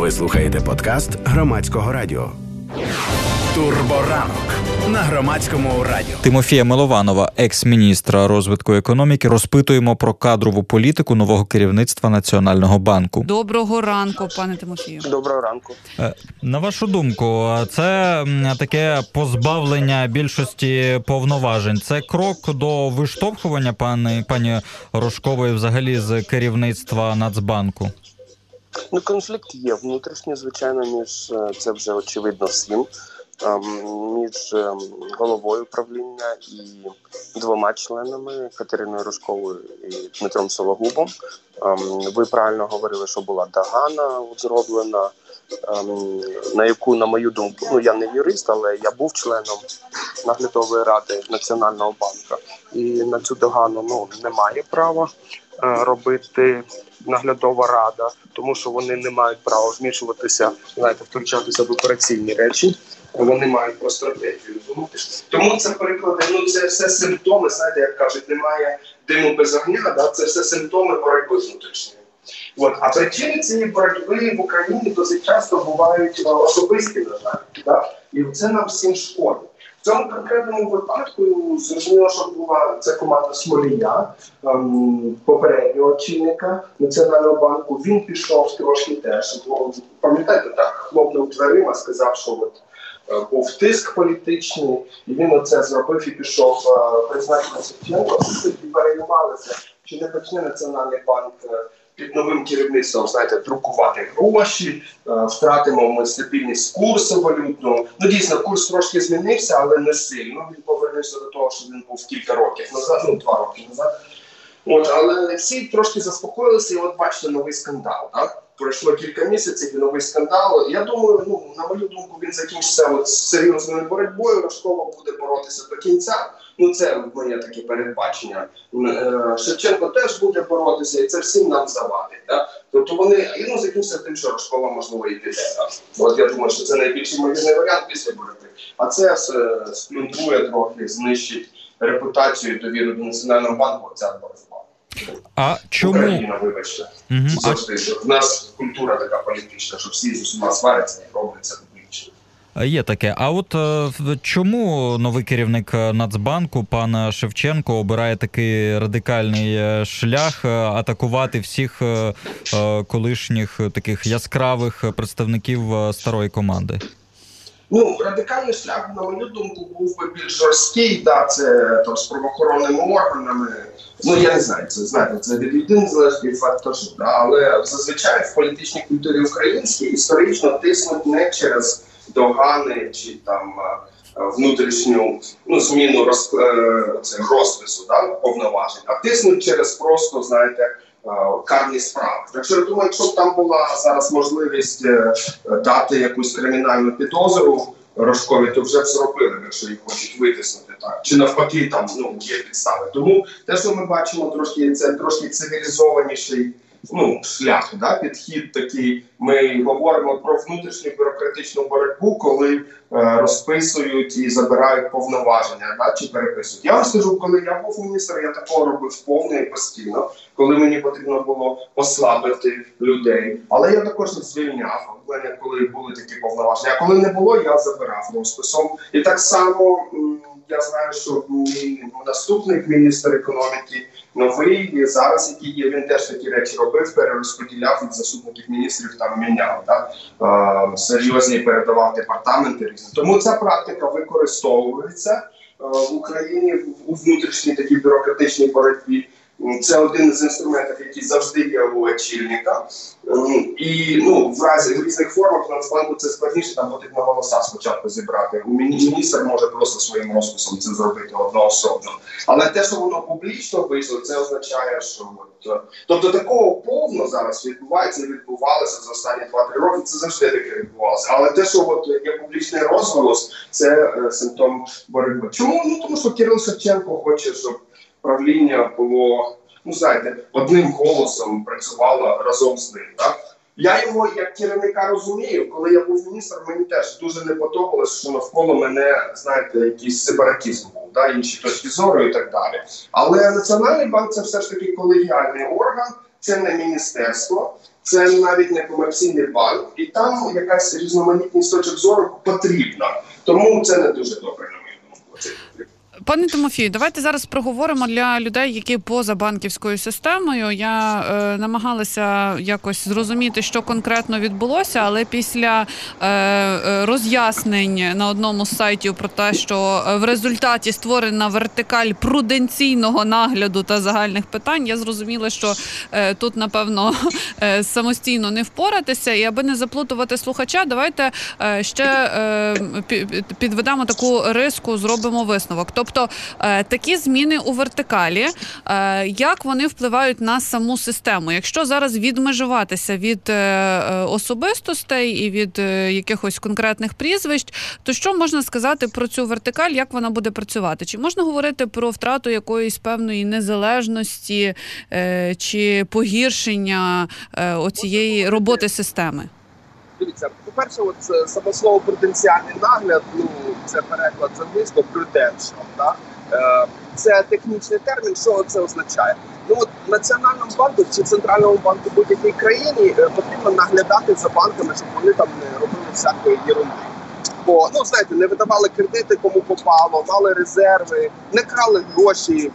Ви слухаєте подкаст Громадського радіо. Турборанок на Громадському радіо. Тимофія Милованова, екс-міністра розвитку економіки, розпитуємо про кадрову політику нового керівництва Національного банку. Доброго ранку, пане Тимофію. Доброго ранку. На вашу думку, це таке позбавлення більшості повноважень? Це крок до виштовхування пані Рожкової взагалі з керівництва Нацбанку? Конфлікт є внутрішній, звичайно, це вже очевидно всім, між головою правління і двома членами Катериною Рожковою і Дмитром Сологубом. Ви правильно говорили, що була догана зроблена, на яку, на мою думку, я не юрист, але я був членом наглядової ради Національного банку. І на цю догану немає права робити наглядова рада, тому що вони не мають права вмішуватися, втручатися в операційні речі. Вони мають про стратегію думати. Тому це приклади, це все симптоми, як кажуть, немає диму без огня, це все симптоми боротьби внутрішньої. А причини цієї боротьби в Україні досить часто бувають особисті, на жаль, і це нам всім шкодить. В цьому конкретному випадку зрозуміло, що була це команда Смолія, попереднього очільника Національного банку. Він пішов трошки теж, пам'ятаєте, хлопнув дверима, сказав, що був тиск політичний, і він оце зробив і пішов призначення Шевченка. І переймалися, чи не почне Національний банк під новим керівництвом, друкувати гроші, втратимо ми стабільність курсу валютного. Дійсно, курс трошки змінився, але не сильно. Він повернувся до того, що він був кілька років назад, 2 роки назад. Але всі трошки заспокоїлися, і бачите, новий скандал. Пройшло кілька місяців і новий скандал. Я думаю, на мою думку, він закінчиться серйозною боротьбою. Рожкова буде боротися до кінця. Це моє таке передбачення. Шевченко теж буде боротися, і це всім нам завадить. Тобто вони закінчаться тим, що Рожкова, можливо, і піде. Я думаю, що це найбільш ймовірний варіант після боротьби. А це сплюндрує трохи, знищить репутацію і довіру до Національного банку. Ця боротьба. А чому? Україна, вибачте. Завжди. В нас культура така політична, що всі з усіма сваряться і роблять це публічно. Є таке. А чому новий керівник Нацбанку, пан Шевченко, обирає такий радикальний шлях атакувати всіх колишніх таких яскравих представників старої команди? Радикальний шлях, на мою думку, був би більш жорсткий, це з правоохоронними органами. Я не знаю, це від людини залежить фактор, але зазвичай в політичній культурі українській історично тиснуть не через догани чи внутрішню зміну розпису повноважень, а тиснуть через просто, карні справи. Так я думаю, якщо б там була зараз можливість дати якусь кримінальну підозру Рожкові, то вже б зробили, якщо їх хочуть витиснути. Чи навпаки, є підстави. Тому те, що ми бачимо, це трошки цивілізованіший шлях, підхід такий. Ми говоримо про внутрішню бюрократичну боротьбу, коли розписують і забирають повноваження, чи переписують. Я вам скажу, коли я був міністром, я такого робив повно і постійно, коли мені потрібно було послабити людей. Але я також звільняв, коли були такі повноваження. А коли не було, я забирав розписом. І так само я знаю, що мій наступник міністр економіки, новий, зараз який є, він теж такі речі робив, перерозподіляв від заступників міністрів, міняв, серйозні передавав департаменти різні. Тому ця практика використовується в Україні у внутрішній такій бюрократичній боротьбі. Це один з інструментів, який завжди є у очільника. І в різних формах в Нацбанку це складніше, там потрібно голоса спочатку зібрати. Міністр може просто своїм розписом це зробити одноособно. Але те, що воно публічно вийшло, це означає, що... Тобто такого повно зараз відбувається і відбувалося за останні 2-3 роки, це завжди таке відбувалося. Але те, що є публічний розголос, це симптом боротьби. Чому? Тому що Кирил Шевченко хоче, щоб правління було, одним голосом працювало разом з ним. Я його як керівника розумію, коли я був міністром, мені теж дуже не подобалось, що навколо мене, якийсь сепаратизм був, інші точки зору і так далі. Але Національний банк – це все ж таки колегіальний орган, це не міністерство, це навіть не комерційний банк, і там якась різноманітність точок зору потрібна. Тому це не дуже добре, на мою думку. Пане Тимофію, давайте зараз проговоримо для людей, які поза банківською системою. Я намагалася якось зрозуміти, що конкретно відбулося, але після роз'яснень на одному з сайтів про те, що в результаті створена вертикаль пруденційного нагляду та загальних питань, я зрозуміла, що тут, напевно, самостійно не впоратися. І аби не заплутувати слухача, давайте ще підведемо таку риску, зробимо висновок. Тобто такі зміни у вертикалі, як вони впливають на саму систему? Якщо зараз відмежуватися від особистостей і від якихось конкретних прізвищ, то що можна сказати про цю вертикаль, як вона буде працювати? Чи можна говорити про втрату якоїсь певної незалежності чи погіршення оцієї роботи системи? Дивіться, по-перше, саме слово «пруденціальний нагляд», це переклад з англійського «prudential», так? Це технічний термін, що це означає? Національному банку чи центральному банку будь-якій країні потрібно наглядати за банками, щоб вони там не робили всякої єрунди. Бо, знаєте, не видавали кредити, кому попало, мали резерви, не крали гроші,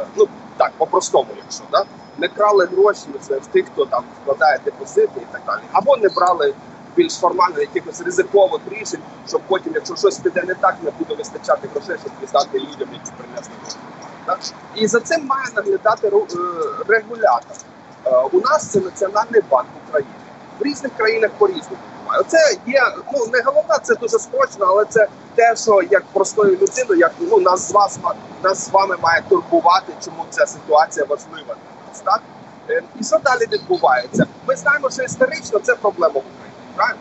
так, по-простому, якщо, так? Не крали гроші в тих, хто там вкладає депозити і так далі. Або не брали більш формально якихось ризикових рішень, щоб потім, якщо щось піде не так, не буде вистачати грошей, щоб віддати людям, які принесли гроші. І за цим має наглядати регулятор. У нас це Національний банк України. В різних країнах по-різному буває. Оце є, не головна, це дуже спрочно, але це те, що як простою людиною, як нас з вами має турбувати, чому ця ситуація важлива. Так? І що далі відбувається? Ми знаємо, що історично це проблема в Україні. Правильно?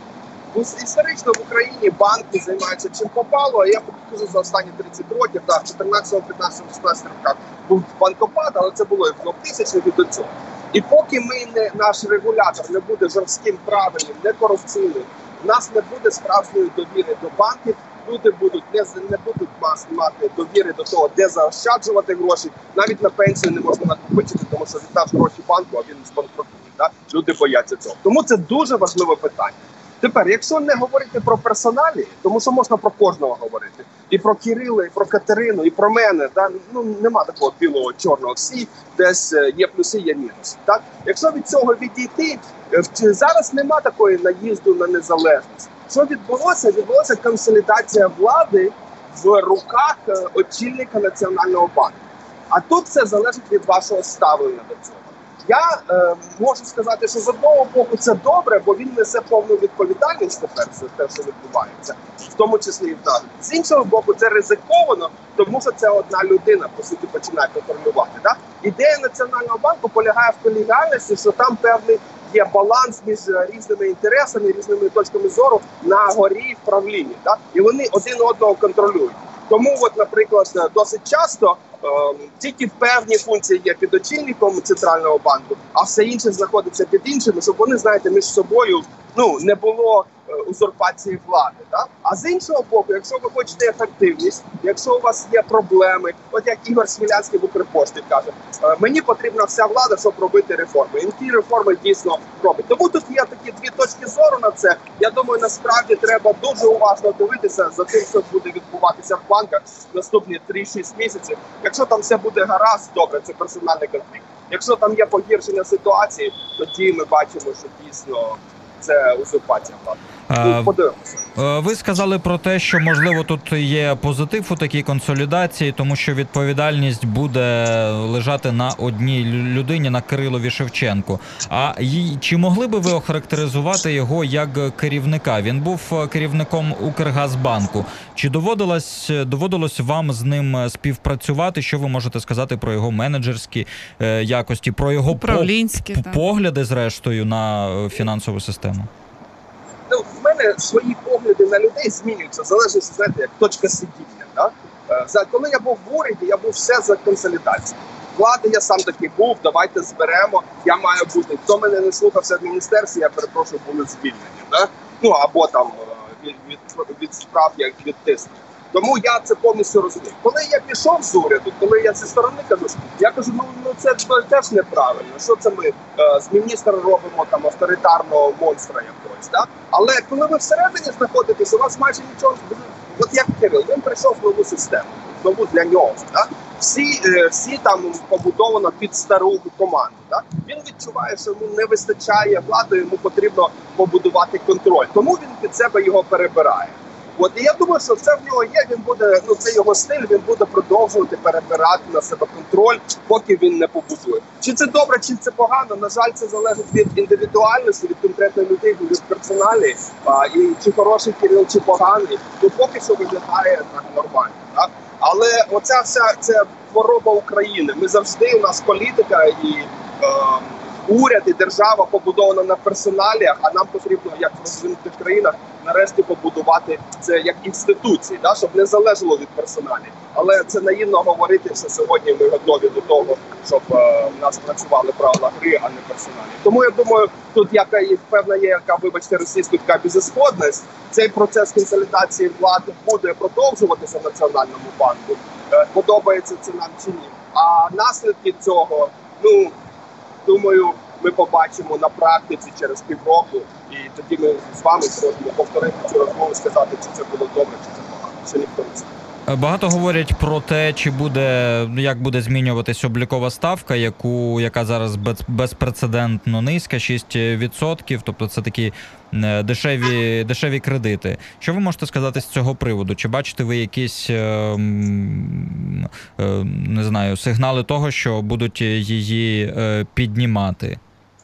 Історично в Україні банки займаються чим попало, а я покажу за останні 30 років, так, в 14, 15, 16 роках був банкопад, але це було і в 2000-х і до цього. І поки наш регулятор не буде жорстким, правильним, не корупційним, у нас не буде справжньої довіри до банків, люди не будуть мати довіри до того, де заощаджувати гроші, навіть на пенсію не можна накопичити, тому що віддаш гроші банку, а він збанкрутує. Так? Люди бояться цього. Тому це дуже важливе питання. Тепер, якщо не говорити про персоналі, тому що можна про кожного говорити, і про Кирила, і про Катерину, і про мене, да? Нема такого білого, чорного, всі десь є плюси, є мінуси. Так? Якщо від цього відійти, зараз нема такої наїзду на незалежність. Що відбулося? Відбулася консолідація влади в руках очільника Національного банку. А тут все залежить від вашого ставлення до цього. Я можу сказати, що з одного боку це добре, бо він несе повну відповідальність тепер за те, що відбувається, в тому числі і в нас. З іншого боку, це ризиковано, тому що це одна людина, по суті, починає контролювати. Так? Ідея Національного банку полягає в колегіальності, що там певний є баланс між різними інтересами, різними точками зору на горі в правлінні. Так? І вони один одного контролюють. Тому, наприклад, досить часто тільки певні функції є під очільником Центрального банку, а все інше знаходиться під іншими, щоб вони, знаєте, між собою не було узурпації влади. Так? А з іншого боку, якщо ви хочете ефективність, якщо у вас є проблеми, от як Ігор Смілянський в Укрпошті каже, мені потрібна вся влада, щоб робити реформи. І ті реформи дійсно робить. Тому тут є такі дві точки зору на це. Я думаю, насправді треба дуже уважно дивитися за тим, що буде відбуватися в банках наступні 3-6 місяців. Якщо там все буде гаразд, добре, це персональний конфлікт. Якщо там є погіршення ситуації, тоді ми бачимо, що дійсно це узурпація влади. Подивимося. Ви сказали про те, що, можливо, тут є позитив у такій консолідації, тому що відповідальність буде лежати на одній людині, на Кирилові Шевченку. А чи могли би ви охарактеризувати його як керівника? Він був керівником Укргазбанку. Чи доводилось вам з ним співпрацювати? Що ви можете сказати про його менеджерські якості, про його погляди, зрештою, на фінансову систему? В мене свої погляди на людей змінюються, в залежності, знаєте, як точка сидіння. Да? Коли я був в уряді, я був все за консолідацію. Влади я сам таки був, давайте зберемо, я маю бути. Хто мене не слухався в міністерстві, я перепрошую, були звільнені. Да? Або там від справ, як від тиску. Тому я це повністю розумію. Коли я пішов з уряду, коли я зі сторони кажу, я кажу, ну це теж неправильно. Що це ми з міністра робимо там авторитарного монстра якогось, да? Але коли ви всередині знаходитесь, у вас майже нічого. От як Кирил, він прийшов в нову систему, нову для нього. Да? Всі там побудовано під стару команду. Да? Він відчуває, що йому не вистачає влади, йому потрібно побудувати контроль. Тому він під себе його перебирає. От і я думаю, що це в нього є. Він буде, ну це його стиль. Він буде продовжувати перебирати на себе контроль, поки він не побудує. Чи це добре, чи це погано? На жаль, це залежить від індивідуальності, від конкретної людини, від персоналі. І чи хороший Кирил, чи поганий, то поки що виглядає так нормально. Так? Але оця вся це хвороба України. Ми завжди, у нас політика і уряд і держава побудована на персоналіях, а нам потрібно, як в розвинутих країнах, нарешті побудувати це як інституції, да, щоб не залежало від персоналів. Але це наївно говорити, що сьогодні ми готові до того, щоб в нас працювали правила гри, а не персоналі. Тому я думаю, тут певна є, вибачте, російська така безісходність. Цей процес консолідації влади буде продовжуватися в Національному банку. Подобається це нам чи ні. А наслідки цього, думаю, ми побачимо на практиці через півроку, і тоді ми з вами зможемо повторити цю розмову, сказати, чи це було добре, чи це погано. Ще ніхто не знає. Багато говорять про те, як буде змінюватись облікова ставка, яка зараз безпрецедентно низька, 6%, тобто це такі дешеві кредити. Що ви можете сказати з цього приводу? Чи бачите ви якісь, не знаю, сигнали того, що будуть її піднімати?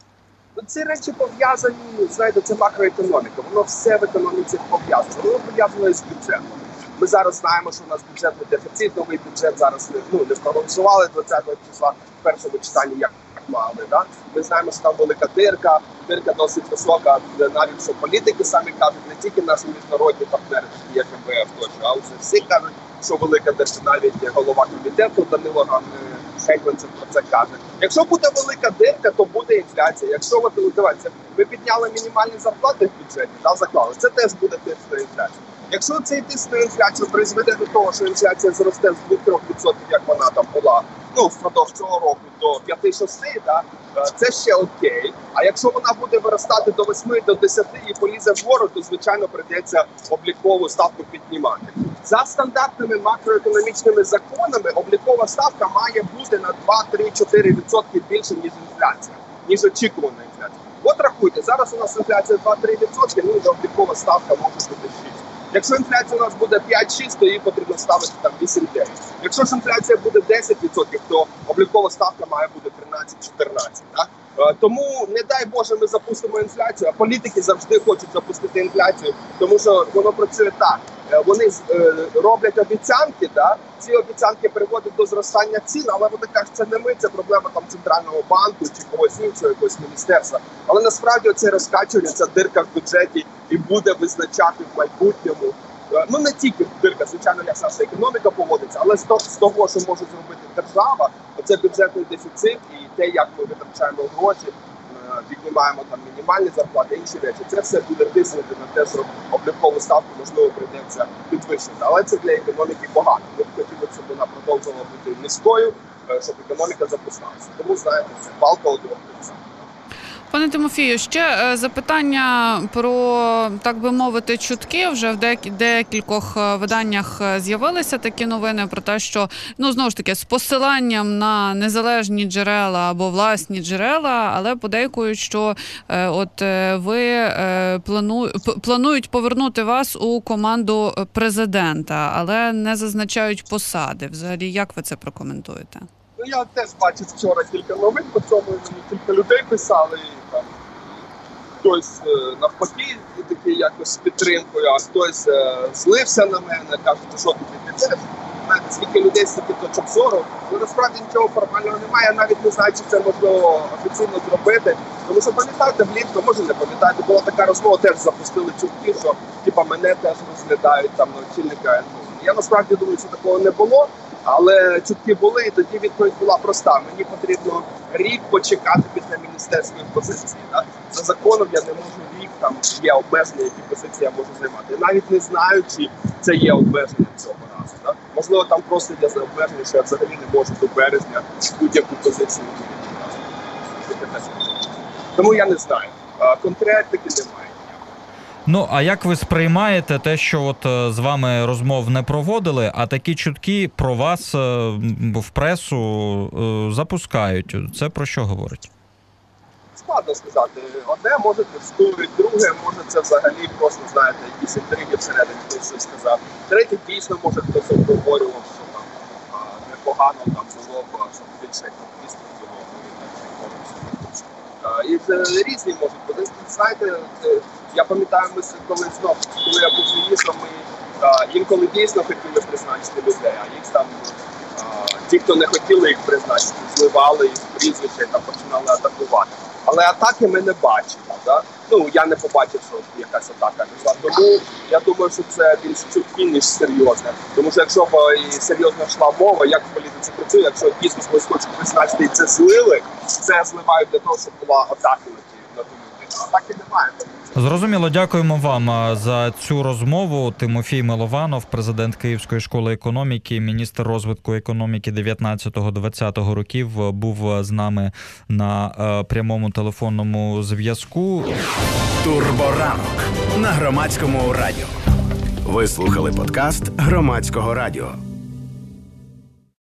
Ці речі пов'язані, знаєте, це макроекономіка, воно все в економіці пов'язано, воно пов'язано із бюджетом. Ми зараз знаємо, що у нас бюджетний дефіцит, новий бюджет зараз не проголосували 20-го числа в першому читанні, як мали. Да? Ми знаємо, що там велика дирка досить висока, навіть що політики самі кажуть, не тільки наші міжнародні партнери, такі як МВФ тощо, а вже всі кажуть, що велика дирка, навіть голова комітету Данило Гетманцев про це каже. Якщо буде велика дирка, то буде інфляція. Якщо дивіться, ми підняли мінімальні зарплати в бюджеті, заклали, це теж буде тиск на інфляцію. Якщо цей тиск на інфляцію призведе до того, що інфляція зросте з 2-3%, як вона там була, впродовж цього року до 5-6, да, це ще окей. А якщо вона буде виростати до 8-10 і полізе вгору, то, звичайно, прийдеться облікову ставку піднімати. За стандартними макроекономічними законами облікова ставка має бути на 2-3-4% більше, ніж інфляція, ніж очікувана інфляція. От рахуйте, зараз у нас інфляція 2-3%, облікова ставка може бути 6%. Якщо інфляція у нас буде 5-6, то її потрібно ставити там 8-9. Якщо ж інфляція буде 10%, то облікова ставка має бути 13-14. Так? Тому, не дай Боже, ми запустимо інфляцію, а політики завжди хочуть запустити інфляцію, тому що воно працює так. Вони роблять обіцянки, да? Ці обіцянки приводять до зростання цін, але вони кажуть, це не ми, це проблема там центрального банку чи когось іншого, якогось міністерства. Але насправді це розкачування, ця дирка в бюджеті і буде визначати в майбутньому. Не тільки дирка, звичайно, як наша економіка поводиться, але з того, що може зробити держава, це бюджетний дефіцит і те, як ми витрачаємо гроші, піднімаємо там мінімальні зарплати, інші речі. Це все буде тиснути на те, що облікову ставку, можливо, прийдеться підвищити. Але це для економіки погано. Ми б хотіли, щоб вона продовжувала бути низькою, щоб економіка запускалася. Тому, знаєте, це палка у двох кінцях. Пане Тимофію, ще запитання про, так би мовити, чутки. Вже в декількох виданнях з'явилися такі новини про те, що, знову ж таки, з посиланням на незалежні джерела або власні джерела, але подейкують, що ви планують повернути вас у команду президента, але не зазначають посади. Взагалі, як ви це прокоментуєте? Я теж бачив вчора кілька новин по цьому, кілька людей писали, і там хтось навпаки такий якось з підтримкою, а хтось злився на мене, кажуть, що ти підеш. Знаєте, скільки людей, стільки точок зору, насправді нічого формального немає, я навіть не знаю, чи це можливо офіційно зробити. Тому що, пам'ятаєте, влітку, може не пам'ятаєте, була така розмова, теж запустили чутки, що мене теж розглядають там на очільника НБУ. Я насправді думаю, що такого не було. Але чутки були, і тоді відповідь була проста. Мені потрібно рік почекати після міністерської позиції. Да? За законом я не можу рік, там є обмеження, які позиції я можу займати. Я навіть не знаю, чи це є обмеження цього разу. Да? Можливо, там просто є обмеження, що я взагалі не можу до березня будь-яку позицію займати. Тому я не знаю. Конкретики немає. Ну, а як ви сприймаєте те, що от з вами розмов не проводили, а такі чутки про вас в пресу запускають? Це про що говорить? Складно сказати. Одне, може, тестують, друге, може, це взагалі просто, знаєте, якісь інтриги всередині, хтось щось сказав. Третє, дійсно, може, хтось обговорював, що там непогано там було, щоб більше активістів було. І це різні можуть бути. Знаєте, я пам'ятаю, коли я був міністром, ми інколи дійсно хотіли призначити людей, а їх там, ті, хто не хотіли їх призначити, зливали їх прізвища і там починали атакувати. Але атаки ми не бачили. Да? Ну, я не побачив, що якась атака пішла. Тому я думаю, що це більш чутки, ніж серйозне. Тому що якщо б і серйозно йшла мова, як в політиці працює, якщо дійсно когось хочуть призначити і це злили, це зливають для того, щоб була атака на ту людину. Атаки немає. Зрозуміло, дякуємо вам за цю розмову. Тимофій Милованов, президент Київської школи економіки, міністр розвитку економіки 19-20 років, був з нами на прямому телефонному зв'язку. Турборанок на Громадському радіо. Ви слухали подкаст Громадського радіо.